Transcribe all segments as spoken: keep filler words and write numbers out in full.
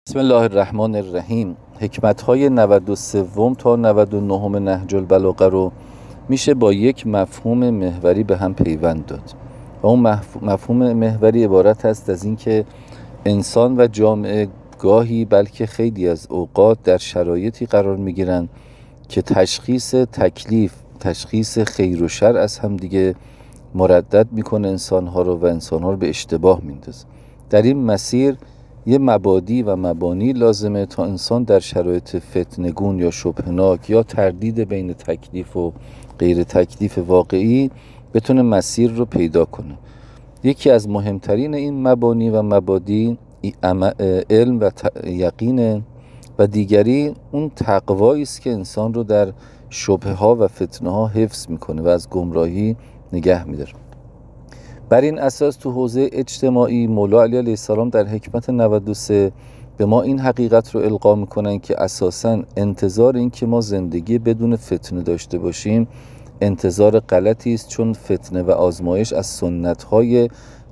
بسم الله الرحمن الرحیم. حکمت‌های نود و سه تا نود و نه نهج البلاغه رو میشه با یک مفهوم محوری به هم پیوند داد و اون مفهوم محوری عبارت است از این که انسان و جامعه گاهی بلکه خیلی از اوقات در شرایطی قرار میگیرن که تشخیص تکلیف، تشخیص خیر و شر از هم دیگه مردد میکنه انسانها رو و انسانها رو به اشتباه میندازه. در این مسیر یه مبادی و مبانی لازمه تا انسان در شرایط فتنگون یا شبهناک یا تردید بین تکلیف و غیر تکلیف واقعی بتونه مسیر رو پیدا کنه. یکی از مهمترین این مبانی و مبادی علم و یقینه و دیگری اون تقوایی است که انسان رو در شبهه ها و فتنه ها حفظ میکنه و از گمراهی نگه میداره. بر این اساس تو حوزه اجتماعی مولا علی علیه السلام در حکمت نود و سه به ما این حقیقت رو القا میکنن که اساساً انتظار این که ما زندگی بدون فتنه داشته باشیم انتظار غلطی است، چون فتنه و آزمایش از سنت‌های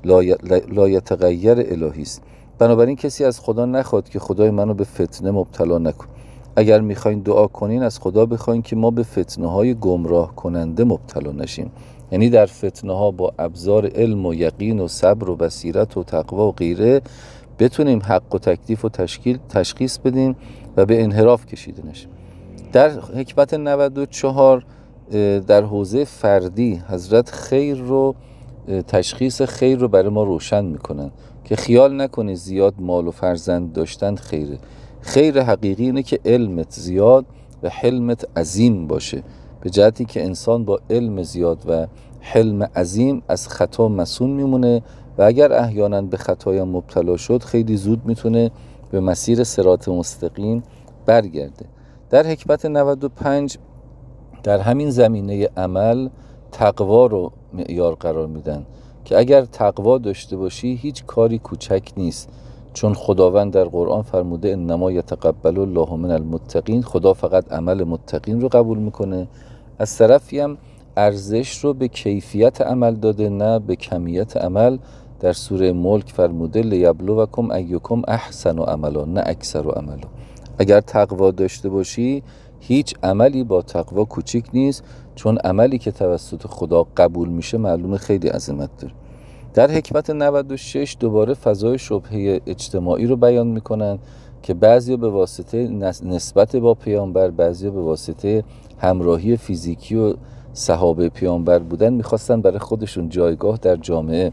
لایتغیر الهی است. بنابراین کسی از خدا نخواد که خدای منو به فتنه مبتلا نکن. اگر میخواین دعا کنین از خدا بخواین که ما به فتنه‌های گمراه کننده مبتلا نشیم، یعنی در فتنه ها با ابزار علم و یقین و صبر و بصیرت و تقوا و غیره بتونیم حق و تکلیف و تشکیل تشخیص بدیم و به انحراف کشیده نشیم. در حکمت نود و چهار در حوزه فردی حضرت خیر رو تشخیص خیر رو برای ما روشن میکنن که خیال نکنی زیاد مال و فرزند داشتن خیره. خیر حقیقی اینه که علمت زیاد و حلمت عظیم باشه، به جهتی که انسان با علم زیاد و حلم عظیم از خطا مصون میمونه و اگر احیانا به خطای مبتلا شد خیلی زود میتونه به مسیر صراط مستقیم برگرده. در حکمت نود و پنج در همین زمینه عمل تقوا رو معیار قرار میدن که اگر تقوا داشته باشی هیچ کاری کوچک نیست، چون خداوند در قرآن فرموده انما یتقبل الله من المتقین، خدا فقط عمل متقین رو قبول میکنه. از طرفی هم ارزش رو به کیفیت عمل داده نه به کمیت عمل. در سوره ملک فرموده لیبلوکم ایکم احسن عملا نه اکثر عملا. اگر تقوا داشته باشی هیچ عملی با تقوا کوچیک نیست، چون عملی که توسط خدا قبول میشه معلومه خیلی عظمت داره. در حکمت نود و شش دوباره فضای شبهه اجتماعی رو بیان میکنن که بعضیا به واسطه نسبت با پیامبر، بعضیا به واسطه همراهی فیزیکی و صحابه پیامبر بودن میخواستن برای خودشون جایگاه در جامعه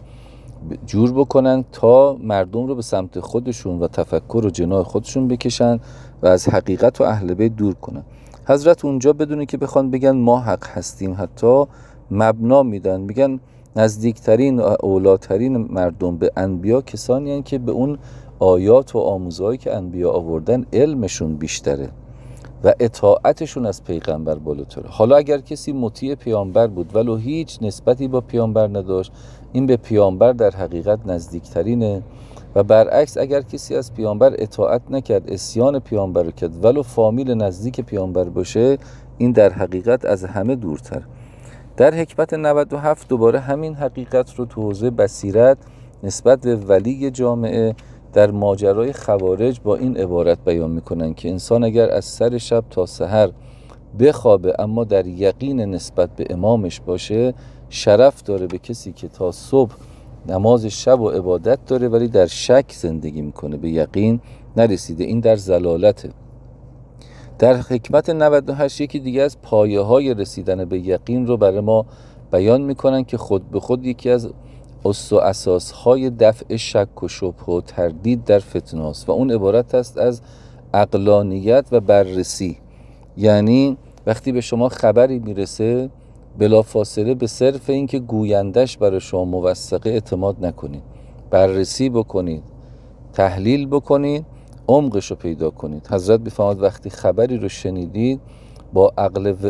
جور بکنن تا مردم رو به سمت خودشون و تفکر و جناح خودشون بکشن و از حقیقت و اهل بیت دور کنن. حضرت اونجا بدونه که بخوان بگن ما حق هستیم حتی مبنا میدن، میگن نزدیکترین و اولاترین مردم به انبیا کسانی هستند که به اون آیات و آموزهایی که انبیا آوردن علمشون بیشتره و اطاعتشون از پیغمبر بالاتره. حالا اگر کسی مطیع پیامبر بود ولو هیچ نسبتی با پیامبر نداشت، این به پیامبر در حقیقت نزدیکترینه و برعکس اگر کسی از پیامبر اطاعت نکرد، عصیان پیامبر رو کرد ولو فامیل نزدیک پیامبر باشه، این در حقیقت از همه دورتر. در حکمت نود و هفت دوباره همین حقیقت رو تو حوزه بصیرت نسبت به ولی جامعه در ماجرای خوارج با این عبارت بیان میکنن که انسان اگر از سر شب تا سحر بخوابه اما در یقین نسبت به امامش باشه، شرف داره به کسی که تا صبح نماز شب و عبادت داره ولی در شک زندگی میکنه، به یقین نرسیده. این در ضلالته. در حکمت نود و هشت یکی دیگه از پایه های رسیدن به یقین رو برای ما بیان میکنن که خود به خود یکی از اصل و اساس های دفع شک و شبه و تردید در فتنه است و اون عبارت است از عقلانیت و بررسی. یعنی وقتی به شما خبری میرسه بلافاصله به صرف این که گویندش برای شما موثقه اعتماد نکنید، بررسی بکنید، تحلیل بکنید، عمقش رو پیدا کنید. حضرت بفرماد وقتی خبری رو شنیدید با عقل و...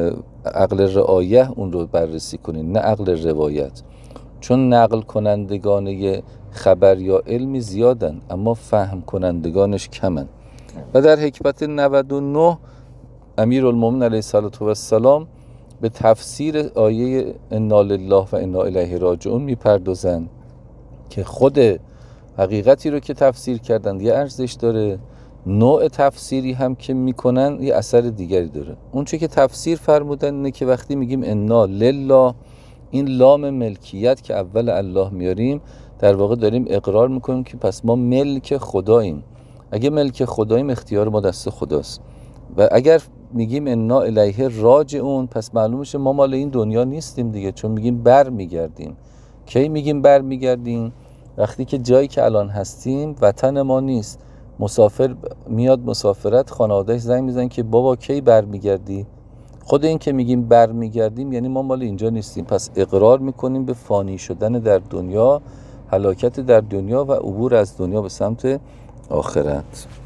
عقل رعایه اون رو بررسی کنید نه عقل روایت، چون نقل کنندگان خبر یا علمی زیادن اما فهم کنندگانش کمن. و در حکمت نود و نه امیرالمومنین علیه السلام به تفسیر آیه انا لله و انا الیه راجعون میپردازند که خود حقیقتی رو که تفسیر کردن یه ارزش داره، نوع تفسیری هم که میکنن یه اثر دیگری داره. اون چه که تفسیر فرمودن اینه که وقتی میگیم انا لله، این لام ملکیت که اول الله میاریم در واقع داریم اقرار میکنیم که پس ما ملک خداییم. اگه ملک خداییم اختیار ما دست خداست. و اگر میگیم انا الیه راجعون، پس معلوم میشه ما مال این دنیا نیستیم دیگه، چون میگیم بر میگردیم. کی میگیم بر میگردیم؟ وقتی که جایی که الان هستیم وطن ما نیست. مسافر میاد مسافرت، خانواده‌اش زنگ میزنن که بابا کی بر میگردی؟ خود این که میگیم بر میگردیم یعنی ما مال اینجا نیستیم. پس اقرار میکنیم به فانی شدن در دنیا، هلاکت در دنیا و عبور از دنیا به سمت آخرت.